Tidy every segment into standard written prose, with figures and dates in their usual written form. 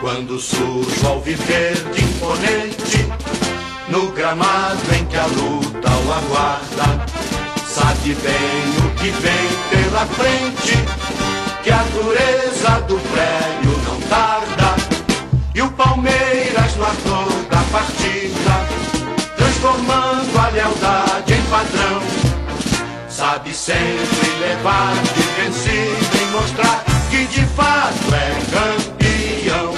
Quando surge o alviverde imponente, no gramado em que a luta o aguarda, sabe bem o que vem pela frente, que a dureza do prédio não tarda. E o Palmeiras no ator da partida, transformando a lealdade em padrão, sabe sempre levar de vencido e mostrar que de fato é campeão.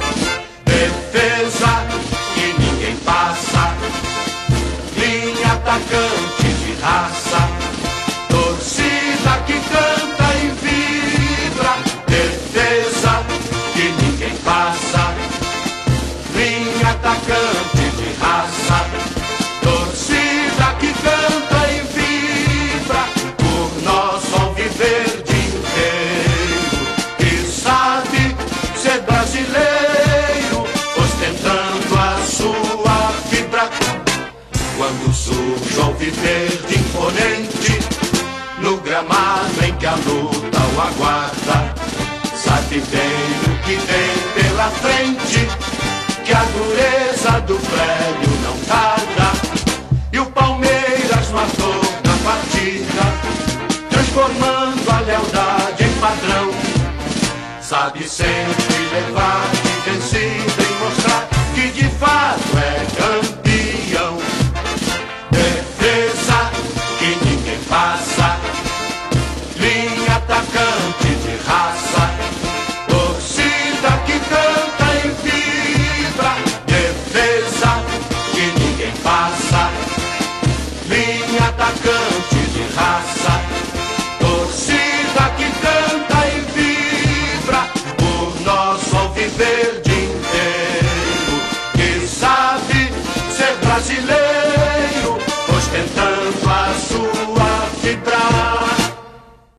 Defesa que ninguém passa, linha atacante de raça, torcida que canta e vibra. Defesa que ninguém passa, linha atacante de raça, torcida que canta e vibra por nosso alviverde inteiro, que sabe ser brasileiro, ostentando a sua fibra. Quando surge o alviverde imponente, no gramado em que a luta o aguarda, sabe bem o que vem pela frente, que a dureza do prédio não tarda. E o Palmeiras no ator da partida, transformando a lealdade em padrão, sabe sempre levar de vencida e mostrar que de fato é campeão. Defesa que ninguém passa, linha atacante de raça, torcida que canta e vibra. Defesa que ninguém passa, linha atacante de raça, torcida que canta e vibra por nosso alviverde inteiro, que sabe ser brasileiro,